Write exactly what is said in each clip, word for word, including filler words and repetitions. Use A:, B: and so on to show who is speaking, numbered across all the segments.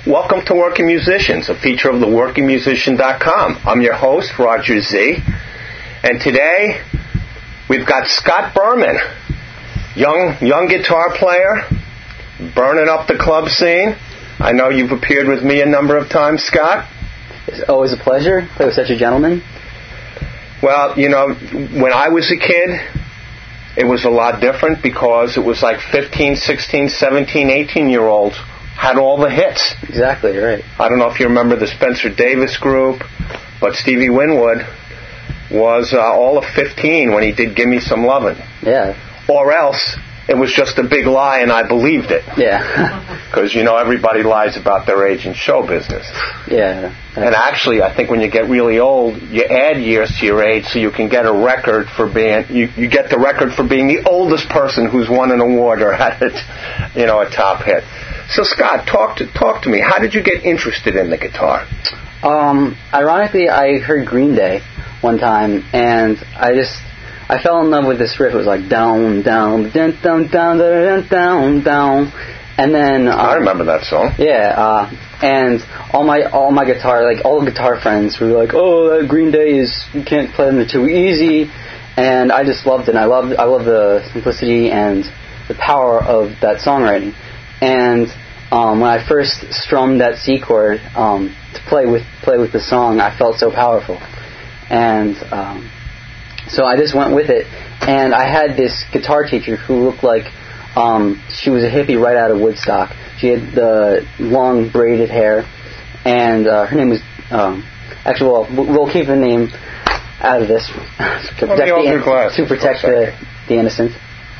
A: Welcome to Working Musicians, a feature of the working musician dot com. I'm your host, Roger Z. And today, we've got Scott Berman, young young guitar player, burning up the club scene. I know you've appeared with me a number of times, Scott.
B: It's always a pleasure. Play with such a gentleman.
A: Well, you know, when I was a kid, it was a lot different because it was like fifteen, sixteen, seventeen, eighteen-year-olds had all the hits.
B: Exactly, right.
A: I don't know if you remember the Spencer Davis group, but Stevie Winwood was uh, all of fifteen when he did Give Me Some Lovin'.
B: Yeah.
A: Or else it was just a big lie and I believed it.
B: Yeah.
A: Because, you know, everybody lies about their age in show business.
B: Yeah.
A: And actually, I think when you get really old, you add years to your age so you can get a record for being, you, you get the record for being the oldest person who's won an award or had it, you know, a top hit. So, Scott, talk to talk to me. How did you get interested in the guitar?
B: Um, ironically, I heard Green Day one time, and I just, I fell in love with this riff. It was like down, down, down, down, down, down, down, down, and then um,
A: I remember that song.
B: Yeah, uh, and all my all my guitar, like all the guitar friends, were like, "Oh, that Green Day is you can't play them; they're too easy," and I just loved it. And I loved I loved the simplicity and the power of that songwriting. And um, when I first strummed that C chord um, to play with play with the song, I felt so powerful, and um, so I just went with it. And I had this guitar teacher who looked like um, she was a hippie right out of Woodstock. She had the long braided hair, and uh, her name was um, actually well, we'll keep the name out of this to protect, the, in- to protect the, the innocent.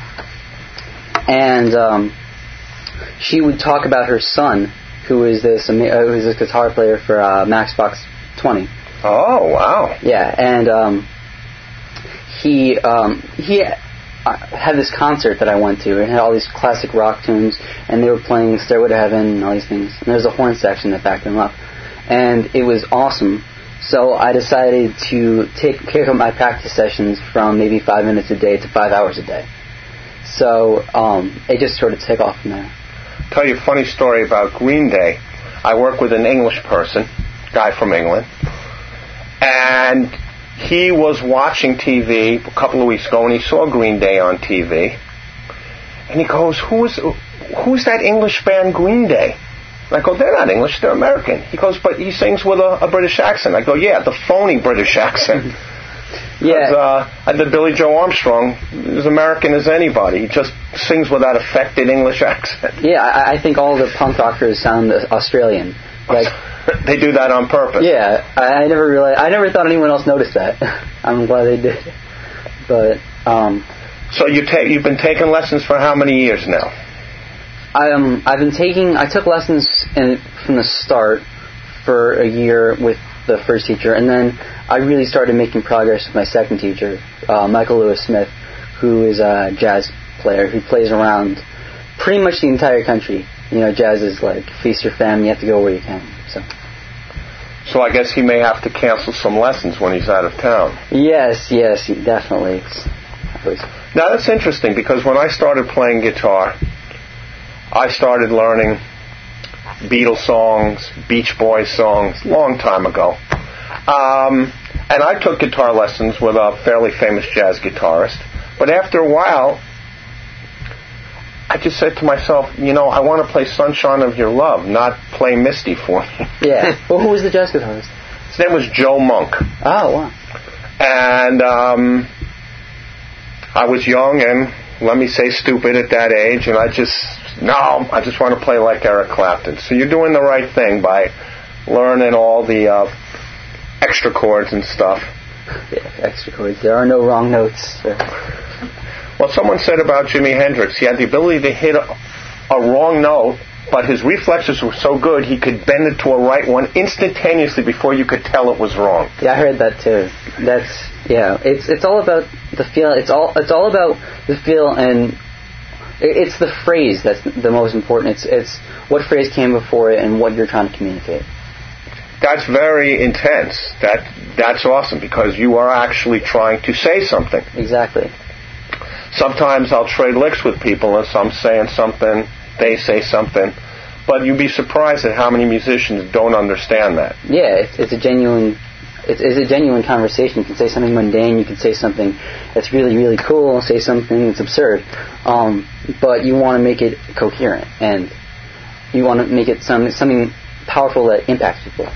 B: And um, she would talk about her son, who is this uh, who is a guitar player for uh, Matchbox twenty.
A: Oh, wow!
B: Yeah, and um, he um, he had this concert that I went to. It had all these classic rock tunes, and they were playing Stairway to Heaven and all these things. And there was a horn section that backed them up, and it was awesome. So I decided to take pick up my practice sessions from maybe five minutes a day to five hours a day. So um, it just sort of took off from there.
A: Tell you a funny story about Green Day. I work with an English person, guy from England, and he was watching T V a couple of weeks ago and he saw Green Day on T V, and he goes, "Who's who's that English band Green Day?" And I go, "They're not English, they're American." He goes, "But he sings with a, a British accent." I go, "Yeah, the phony British accent." Yeah. Uh, the Billy Joe Armstrong is American as anybody. He just sings with that affected English accent.
B: Yeah, I, I think all the punk rockers sound Australian. Like
A: they do that on purpose.
B: Yeah, I, I never realized. I never thought anyone else noticed that. I'm glad they did. But um,
A: so you take you've been taking lessons for how many years now?
B: I um I've been taking. I took lessons in, from the start for a year with the first teacher, and then I really started making progress with my second teacher, uh, Michael Lewis Smith, who is a jazz player who plays around pretty much the entire country. You know, jazz is like feast or famine. You have to go where you can. So,
A: so I guess he may have to cancel some lessons when he's out of town.
B: Yes, yes, definitely. Was...
A: Now that's interesting because when I started playing guitar, I started learning Beatles songs, Beach Boys songs, long time ago. Um, and I took guitar lessons with a fairly famous jazz guitarist. But after a while, I just said to myself, you know, I want to play Sunshine of Your Love, not play Misty for me.
B: Yeah. Well, who was the jazz guitarist?
A: His name was Joe Monk.
B: Oh, wow.
A: And um, I was young and, let me say, stupid at that age, and I just, no, I just want to play like Eric Clapton. So you're doing the right thing by learning all the uh, extra chords and stuff.
B: Yeah, extra chords. There are no wrong notes.
A: Well, someone said about Jimi Hendrix, he had the ability to hit a, a wrong note, but his reflexes were so good he could bend it to a right one instantaneously before you could tell it was wrong.
B: Yeah, I heard that too. That's yeah. It's it's all about the feel. It's all it's all about the feel, and it's the phrase that's the most important. It's it's what phrase came before it and what you're trying to communicate.
A: That's very intense. That that's awesome because you are actually trying to say something.
B: Exactly.
A: Sometimes I'll trade licks with people, and so I'm saying something, they say something, but you'd be surprised at how many musicians don't understand that.
B: Yeah, it's, it's a genuine, it's, it's a genuine conversation. You can say something mundane, you can say something that's really, really cool, say something that's absurd, um, but you want to make it coherent, and you want to make it some, something powerful that impacts people.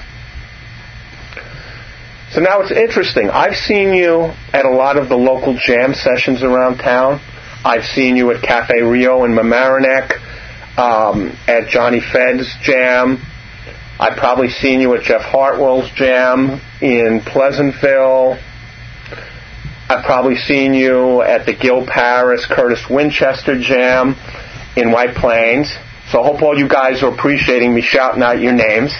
A: So now it's interesting. I've seen you at a lot of the local jam sessions around town. I've seen you at Cafe Rio in Mamaroneck, um, at Johnny Fed's jam. I've probably seen you at Jeff Hartwell's jam in Pleasantville. I've probably seen you at the Gil Paris, Curtis Winchester jam in White Plains. So I hope all you guys are appreciating me shouting out your names.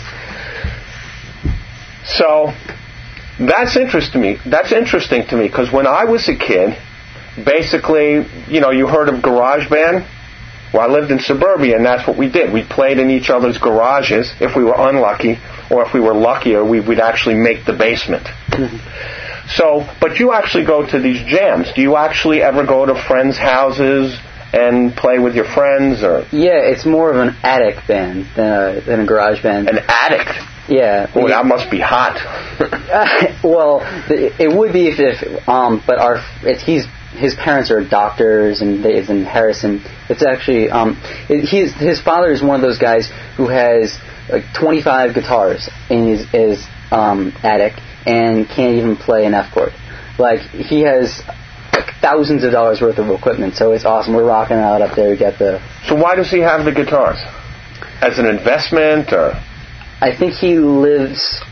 A: So that's interesting to me. That's interesting to me because when I was a kid, basically, you know, you heard of GarageBand. Well, I lived in suburbia, and that's what we did. We played in each other's garages if we were unlucky, or if we were luckier, we would actually make the basement. Mm-hmm. So, but you actually go to these jams. Do you actually ever go to friends' houses and play with your friends, or?
B: Yeah, it's more of an attic band than a, than a garage band.
A: An attic?
B: Yeah.
A: Oh, that must be hot.
B: uh, well, it would be if, if um, but our it, he's his parents are doctors, and they, it's in Harrison. It's actually um, it, he's his father is one of those guys who has like twenty-five guitars in his, his um, attic and can't even play an F chord. Like he has like thousands of dollars worth of equipment, so it's awesome. We're rocking out up there. We got the.
A: So why does he have the guitars? As an investment, or?
B: I think he lives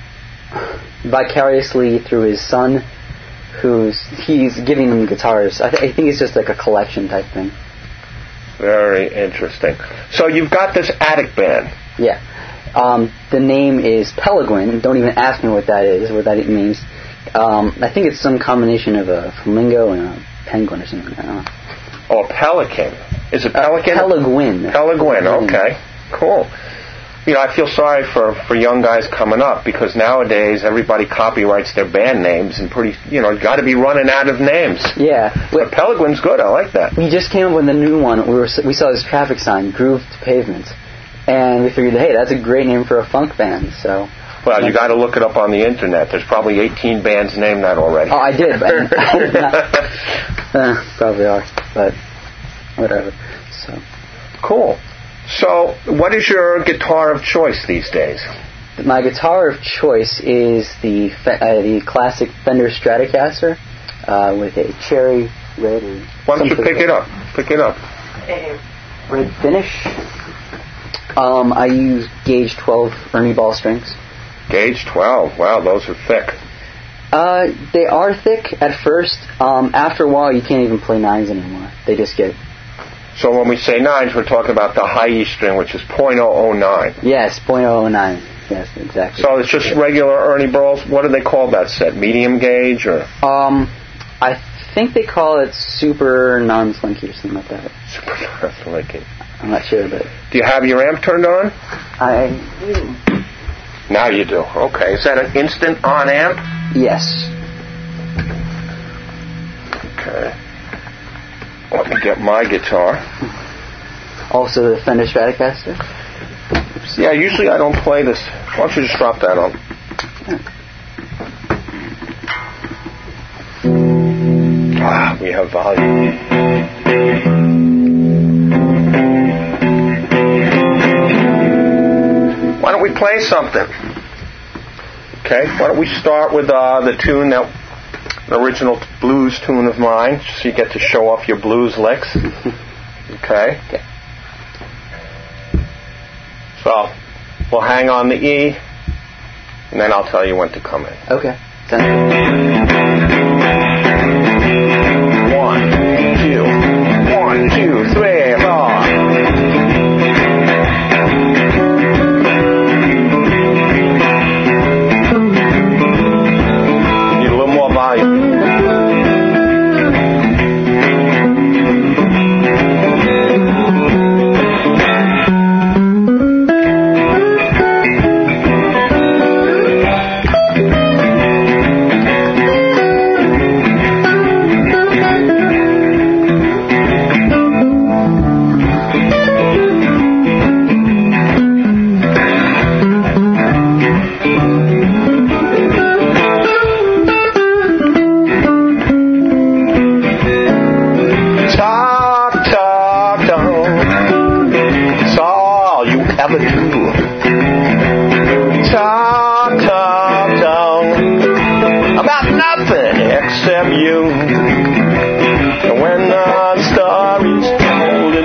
B: vicariously through his son, who's he's giving him guitars. I, th- I think it's just like a collection type thing.
A: Very interesting. So you've got this attic band.
B: Yeah. Um, the name is Peregrine. Don't even ask me what that is, what that means. Um, I think it's some combination of a flamingo and a penguin or something. I don't know.
A: Oh, a pelican. Is it pelican?
B: Uh, Peregrine.
A: Peregrine, okay. Cool. You know, I feel sorry for, for young guys coming up because nowadays everybody copyrights their band names and pretty, you know, got to be running out of names.
B: Yeah.
A: But Pelegrine's good. I like that.
B: We just came up with a new one. We were we saw this traffic sign, Groove to Pavement, and we figured, hey, that's a great name for a funk band. So.
A: Well, you got to look it up on the internet. There's probably eighteen bands named that already.
B: Oh, I did. But I did not, uh, probably are, but whatever. So.
A: Cool. So, what is your guitar of choice these days?
B: My guitar of choice is the uh, the classic Fender Stratocaster uh, with a cherry red. Or
A: Why don't you pick it up? Pick it up.
B: Red finish. Um, I use gauge twelve Ernie Ball strings.
A: Gauge twelve. Wow, those are thick.
B: Uh, they are thick at first. Um, after a while, you can't even play nines anymore. They just get.
A: So when we say nines, we're talking about the high E string, which is point oh oh nine.
B: Yes, point oh oh nine. Yes, exactly.
A: So it's just regular Ernie Balls. What do they call that set? Medium gauge, or?
B: Um, I think they call it super non-slinky or something like that.
A: Super non-slinky.
B: I'm not sure, but.
A: Do you have your amp turned on?
B: I do.
A: Now you do. Okay. Is that an instant on amp?
B: Yes.
A: Okay. Let me get my guitar.
B: Also the Fender Stratocaster?
A: Oops. Yeah, usually I don't play this. Why don't you just drop that on? Ah, we have volume. Why don't we play something? Okay, why don't we start with uh, the tune that... an original blues tune of mine, so you get to show off your blues licks. Okay?
B: Okay.
A: So, we'll hang on the E, and then I'll tell you when to come in.
B: Okay.
A: One, two, one, two, three, four.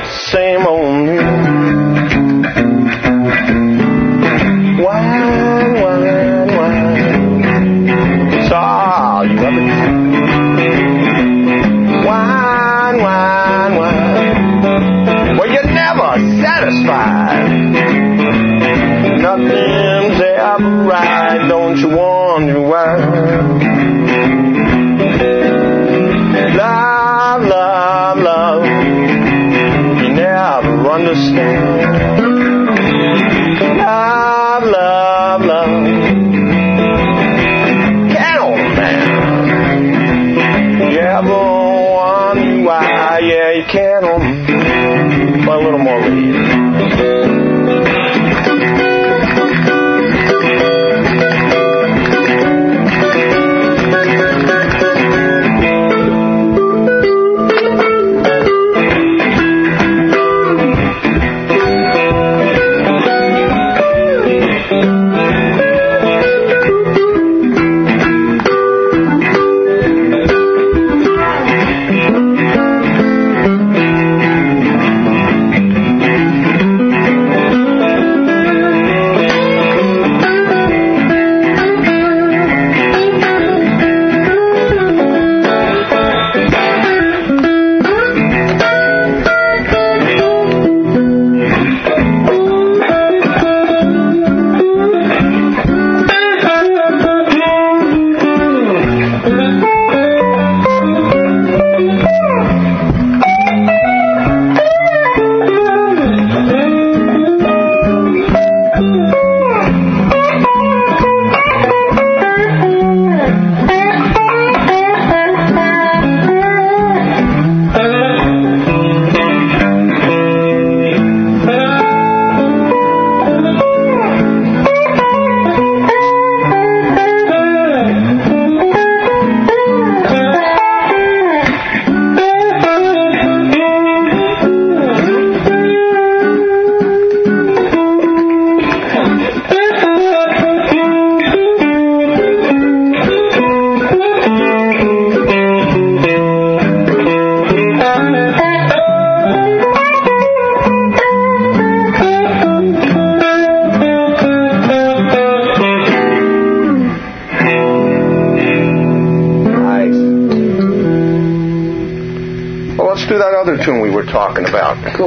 A: same old music. Wine, wine, wine. It's all you ever do. Wine, wine, wine. Well, you're never satisfied. Nothing's ever right. Don't you wonder why? Love, love, love. You never understand. Love, love, love. Cattleman. You ever wonder why? Yeah, you can't. But a little more lead. Tune we were talking about.
B: Cool.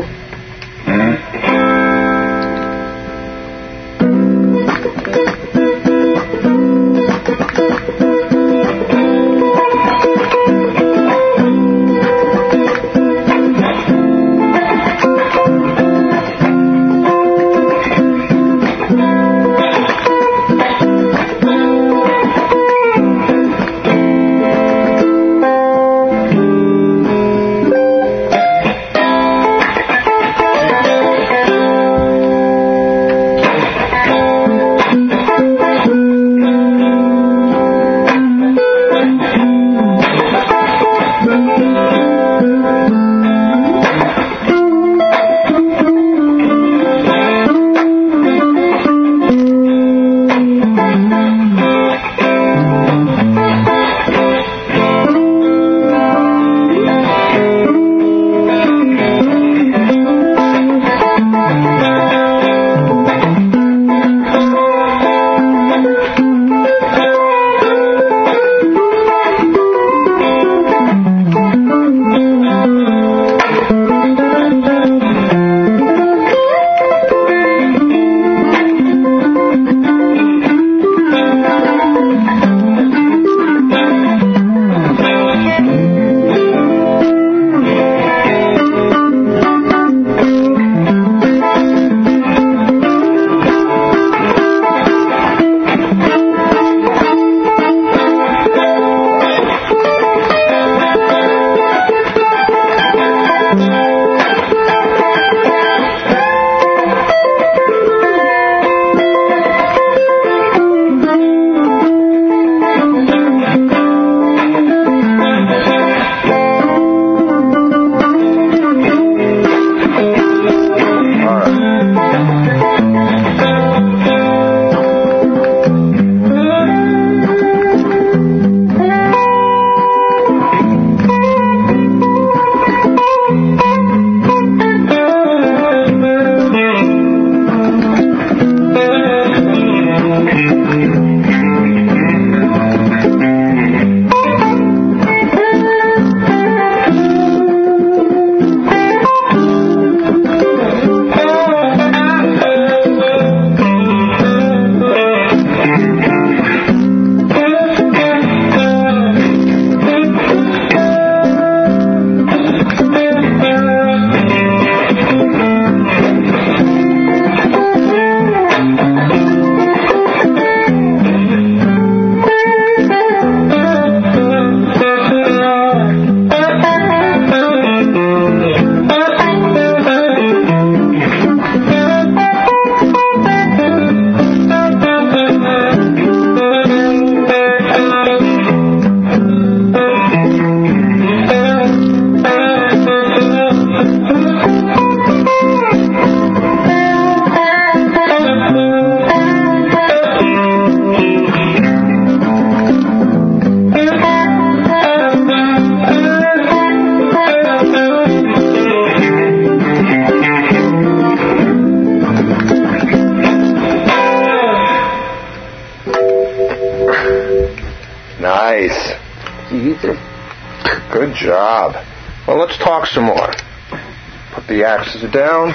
B: through.
A: Good job. Well, let's talk some more. Put the axes down.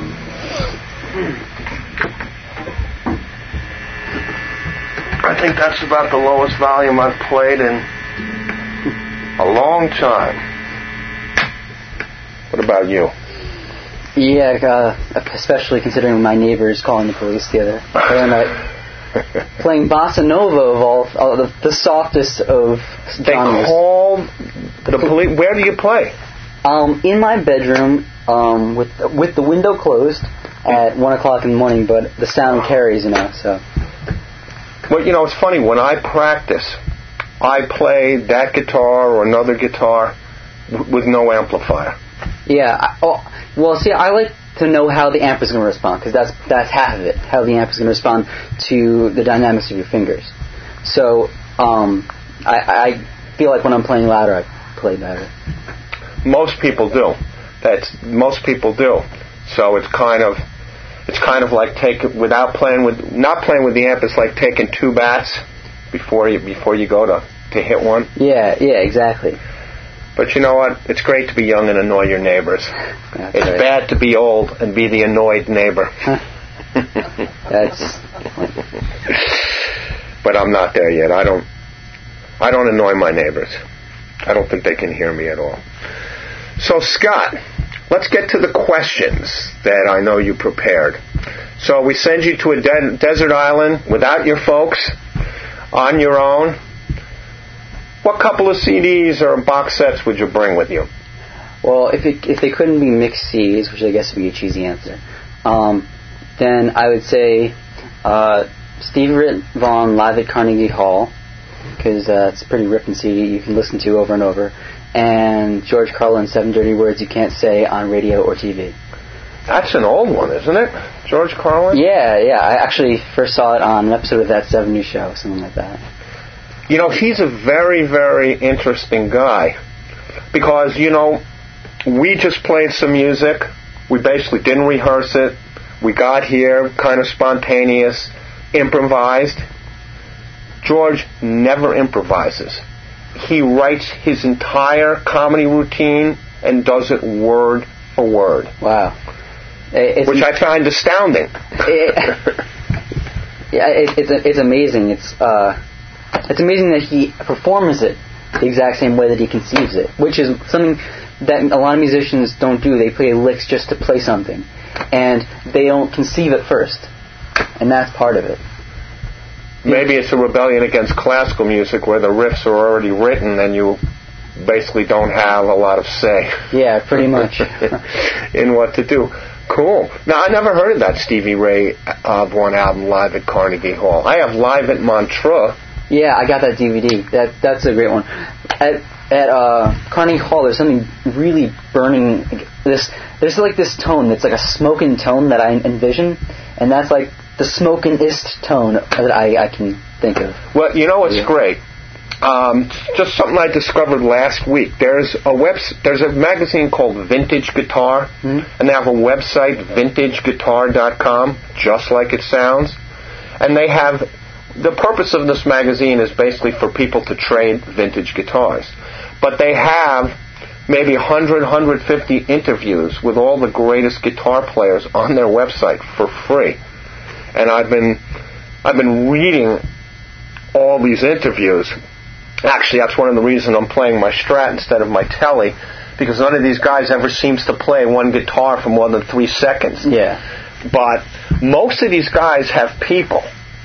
A: I think that's about the lowest volume I've played in a long time. What about you?
B: Yeah, uh, especially considering my neighbors calling the police the other, the other night. Playing Bossa Nova of all, all the, the softest of genres.
A: They called the police. Where do you play?
B: Um, in my bedroom, um, with with the window closed at one o'clock in the morning, but the sound carries, you know. So.
A: Well, you know, it's funny. When I practice, I play that guitar or another guitar w- with no amplifier.
B: Yeah. I, oh, well, see, I like to know how the amp is going to respond, because that's that's half of it. How the amp is going to respond to the dynamics of your fingers. So, um, I, I feel like when I'm playing louder, I play better.
A: Most people do. That's most people do. So it's kind of it's kind of like taking without playing with not playing with the amp. It's like taking two bats before you before you go to, to hit one.
B: Yeah, yeah, exactly.
A: But you know what? It's great to be young and annoy your neighbors.
B: That's
A: it's
B: right.
A: bad to be old and be the annoyed neighbor.
B: That's.
A: But I'm not there yet. I don't. I don't annoy my neighbors. I don't think they can hear me at all. So Scott, let's get to the questions that I know you prepared. So we send you to a de- desert island without your folks, on your own. What couple of C Ds or box sets would you bring with you?
B: Well, if it, if they couldn't be mixed C Ds, which I guess would be a cheesy answer, um, then I would say uh, Stevie Ray Vaughan live at Carnegie Hall, because uh, it's a pretty ripping C D you can listen to over and over, and George Carlin, Seven Dirty Words You Can't Say on Radio or T V.
A: That's an old one, isn't it? George Carlin?
B: Yeah, yeah. I actually first saw it on an episode of That seventies Show, something like that.
A: You know, he's a very, very interesting guy. Because, you know, we just played some music. We basically didn't rehearse it. We got here, kind of spontaneous, improvised. George never improvises. He writes his entire comedy routine and does it word for word.
B: Wow. It's,
A: which I find astounding.
B: It, yeah, it, it's it's amazing. It's uh, it's amazing that he performs it the exact same way that he conceives it, which is something that a lot of musicians don't do. They play licks just to play something, and they don't conceive it first, and that's part of it.
A: Maybe it's a rebellion against classical music where the riffs are already written and you basically don't have a lot of say.
B: Yeah, pretty much.
A: in what to do. Cool. Now, I never heard of that Stevie Ray uh, Vaughan album, Live at Carnegie Hall. I have Live at Montreux.
B: Yeah, I got that D V D. That That's a great one. At at uh, Carnegie Hall, there's something really burning. This There's like this tone that's like a smoking tone that I envision, and that's like the smoking-ist tone that I, I can think of.
A: Well, you know what's yeah. great? Um, just something I discovered last week. There's a web, there's a magazine called Vintage Guitar,
B: mm-hmm.
A: and they have a website, vintage guitar dot com, just like it sounds. And they have, the purpose of this magazine is basically for people to trade vintage guitars. But they have maybe one hundred, one hundred fifty interviews with all the greatest guitar players on their website for free. And I've been, I've been reading all these interviews. Actually, that's one of the reasons I'm playing my Strat instead of my Tele, because none of these guys ever seems to play one guitar for more than three seconds.
B: Yeah.
A: But most of these guys have people.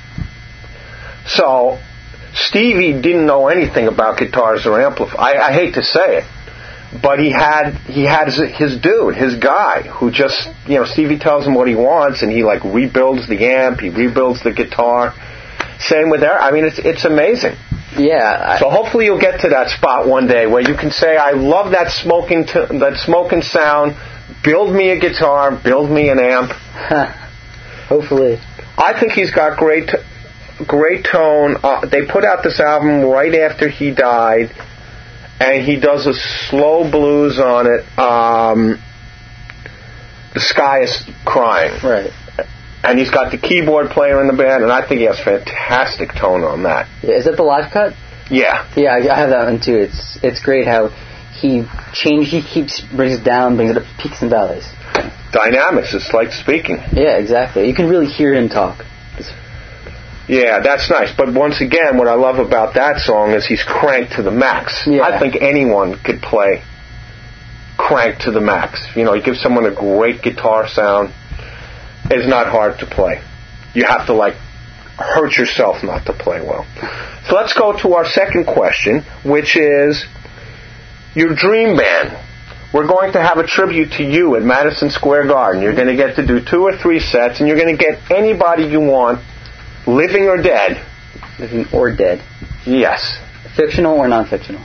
A: So Stevie didn't know anything about guitars or amplifiers. I, I hate to say it, but he had he had his, his dude, his guy, who just, you know, Stevie tells him what he wants, and he like rebuilds the amp, he rebuilds the guitar. Same with Eric. I mean, it's it's amazing.
B: Yeah. I,
A: so hopefully you'll get to that spot one day where you can say, I love that smoking t- that smoking sound. Build me a guitar. Build me an amp.
B: Hopefully.
A: I think he's got great great tone. Uh, they put out this album right after he died, and he does a slow blues on it. Um, the Sky is Crying.
B: Right.
A: And he's got the keyboard player in the band, and I think he has fantastic tone on that.
B: Yeah, is it the live cut?
A: Yeah.
B: Yeah, I, I have that one too. It's it's great how he change he keeps brings it down, brings it up, peaks and valleys.
A: Dynamics. It's like speaking.
B: Yeah, exactly. You can really hear him talk. It's,
A: Yeah, that's nice. But once again, what I love about that song is he's cranked to the max.
B: Yeah.
A: I think anyone could play cranked to the max. You know, you give someone a great guitar sound, it's not hard to play. You have to, like, hurt yourself not to play well. So let's go to our second question, which is your dream band. We're going to have a tribute to you at Madison Square Garden. You're going to get to do two or three sets, and you're going to get anybody you want, living or dead.
B: living or dead.
A: Yes.
B: Fictional or non-fictional?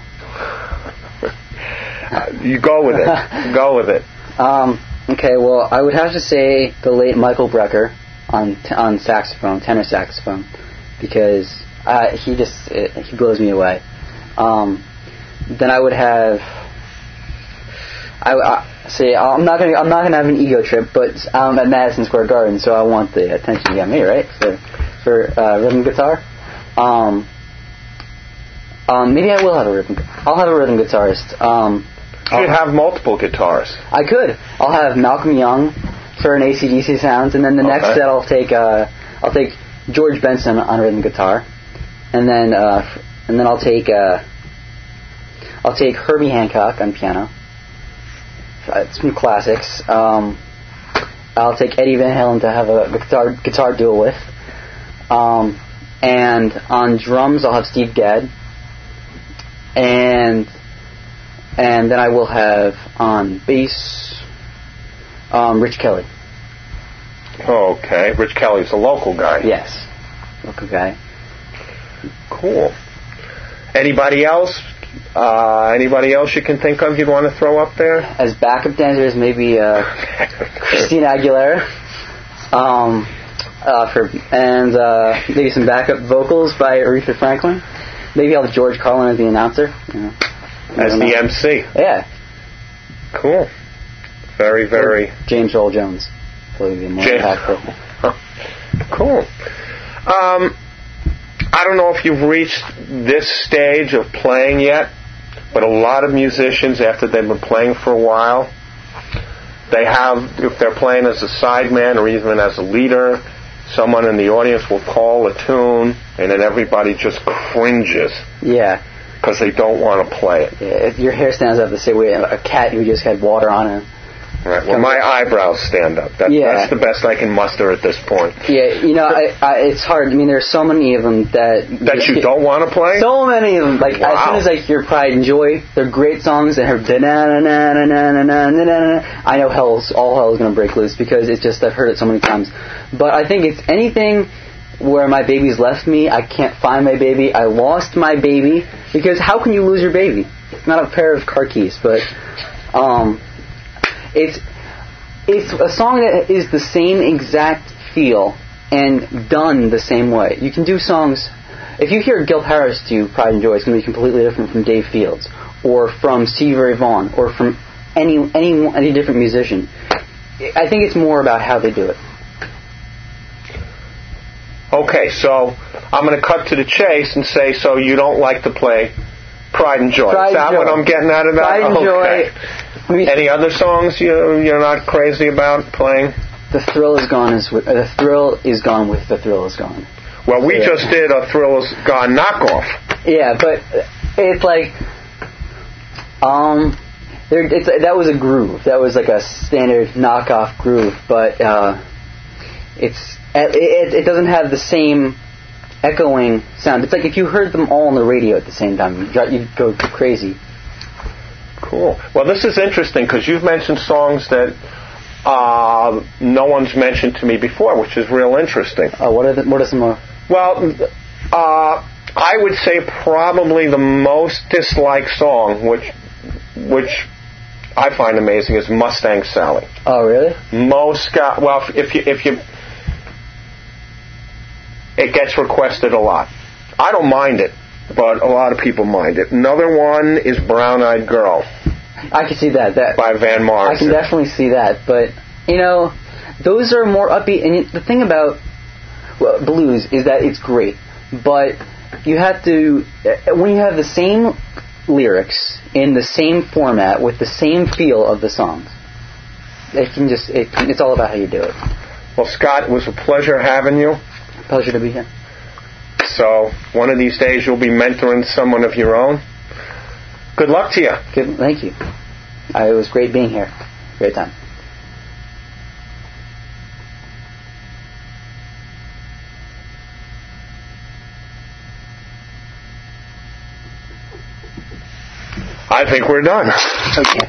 A: Uh, you go with it. Go with it.
B: Um, okay, well, I would have to say the late Michael Brecker on t- on saxophone, tenor saxophone, because uh, he just it, he blows me away. Um, then I would have. I, I see. I'm not gonna. I'm not gonna have an ego trip, but I'm at Madison Square Garden, so I want the attention you got me, right? For for uh, rhythm guitar. Um, um, maybe I will have a rhythm. I'll have a rhythm guitarist. Um,
A: You could have multiple guitars.
B: I could. I'll have Malcolm Young for an A C D C sounds, and then the next
A: Okay.
B: set I'll take. Uh, I'll take George Benson on rhythm guitar, and then uh, f- and then I'll take. Uh, I'll take Herbie Hancock on piano. Uh, some classics. Um, I'll take Eddie Van Halen to have a guitar guitar duel with. Um, and on drums, I'll have Steve Gadd. And and then I will have on bass um, Rich Kelly.
A: Okay. Rich Kelly's a local guy.
B: Yes, local guy.
A: Cool. Anybody else? Uh, anybody else you can think of you'd want to throw up there?
B: As backup dancers, maybe uh, Christina Aguilera. Um, uh, for and uh, maybe some backup vocals by Aretha Franklin. Maybe I'll have George Carlin as the announcer. You know,
A: As the M C.
B: Yeah.
A: Cool. Very, very...
B: Or James Earl Jones. Probably be more
A: James.
B: impactful.
A: Cool. Um, I don't know if you've reached this stage of playing yet, but a lot of musicians, after they've been playing for a while, they have, if they're playing as a sideman or even as a leader, someone in the audience will call a tune, and then everybody just cringes
B: Yeah.
A: because they don't want to play it.
B: Yeah. If your hair stands up the same way a cat who just had water on it.
A: Right. Well, my eyebrows stand up. That,
B: Yeah.
A: That's the best I can muster at this point.
B: Yeah, you know, I, I, it's hard. I mean, there's so many of them that...
A: That you don't want to play?
B: So many of them. Like,
A: Wow.
B: as soon as I hear Pride and Joy, they're great songs, and her da-na-na-na-na-na-na-na-na-na, I know hell's, all hell is going to break loose, because it's just, I've heard it so many times. But I think it's anything where my baby's left me, I can't find my baby, I lost my baby, because how can you lose your baby? It's not a pair of car keys, but um, it's... It's a song that is the same exact feel and done the same way. You can do songs... If you hear Gil Parrish do Pride and Joy, it's going to be completely different from Dave Fields or from Stevie Ray Vaughan or from any any any different musician. I think it's more about how they do it.
A: Okay, so I'm going to cut to the chase and say, so you don't like to play Pride and Joy.
B: Pride
A: Is that
B: and
A: what
B: Joy.
A: I'm getting out of that?
B: Pride and
A: Okay.
B: Joy.
A: Any other songs you, you're not crazy about playing?
B: The Thrill Is Gone is with, uh, the Thrill is Gone with The Thrill Is Gone.
A: Well, we
B: Yeah.
A: just did a Thrill Is Gone knockoff.
B: Yeah, but it's like, um, there, it's that was a groove. That was like a standard knockoff groove, but uh, it's it, it, it doesn't have the same echoing sound. It's like if you heard them all on the radio at the same time, you'd, you'd go crazy.
A: Cool. Well, this is interesting because you've mentioned songs that uh, no one's mentioned to me before, which is real interesting.
B: Uh, what are the, what are some more?
A: Well, uh, I would say probably the most disliked song, which which I find amazing, is Mustang Sally.
B: Oh, really?
A: Most guys, well, if you if you, it gets requested a lot. I don't mind it, but a lot of people mind it. Another one is Brown Eyed Girl
B: I can see that. That
A: by Van Morrison.
B: I can definitely see that, but you know, those are more upbeat. And the thing about well, blues is that it's great, but you have to, when you have the same lyrics in the same format with the same feel of the songs, it can just, it, it's all about how you do it.
A: Well, Scott, it was a pleasure having you.
B: Pleasure to be here.
A: So, one of these days you'll be mentoring someone of your own. Good luck to you.
B: Good, thank you. Uh, it was great being here. Great time.
A: I think we're done.
B: Okay.